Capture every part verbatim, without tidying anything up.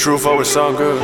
truth always sound good.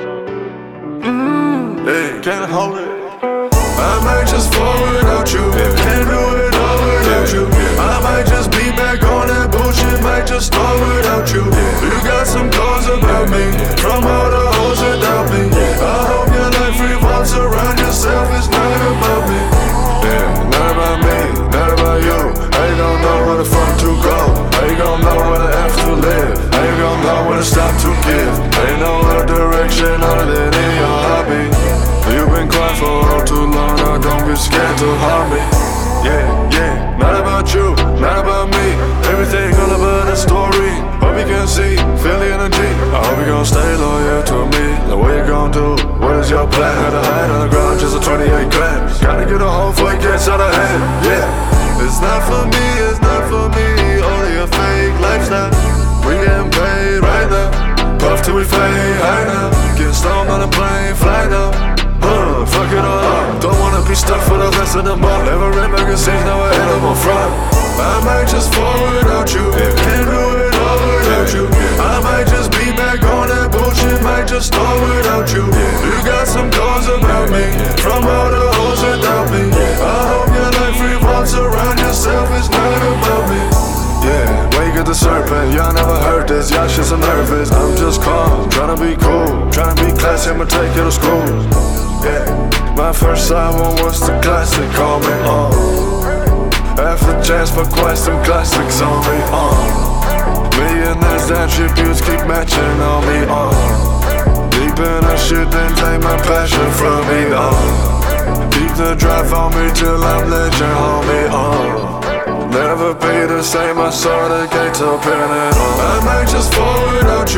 Mm, hey, can't hold it. I might just fall without you. Can't do it all without you. I might just be back on that bullshit. Might just start without you. You got some calls about me from all the hoes that doubt me. I hope your life revolves around yourself. It's not about me. Yeah, not about me, not about you. How you gon' know where the fuck to go? How you gon' know where the F to live? How you gon' know where to stop to give? Ain't no other direction other than in your hobby. You've been quiet for all too long, now don't be scared to harm me. Yeah, yeah, not about you, not about me. Everything all about the story. Hope you can see, feel the energy. I hope you gon' stay loyal to me. Now what you gon' do? What is your plan? Had a hand on the ground, just a twenty-eight grams. Gotta get a home before it gets out of hand. Yeah, it's not for me, it's not for me. Only a fake lifestyle. We getting paid right now. Puff till we fade high now. Get stoned on a plane, fly now. Huh, fuck it all up. Don't wanna be stuck for the rest of the month. Never read magazines, now I end up on front. I might just fall without you. Can't do it all without you. I might just be back on that bullshit. Might just start without you. You got some calls about me from all the hoes that doubt me. I hope your life revolves around yourself. It's not about me. Yeah, wake up the serpent, y'all never heard this, y'all shit so nervous. I'm just calm, tryna be cool, tryna be classy, I'ma take you to school. Yeah, my first album was the classic, call me on. Half the chance for quite some classics on me on. Millionaires that tributes keep matching on me on. Deep in that shit, then take my passion from me on. Keep the drive on me till I'm legend, homie on. Never be the same, I saw the gates open and on. I might just fall without you.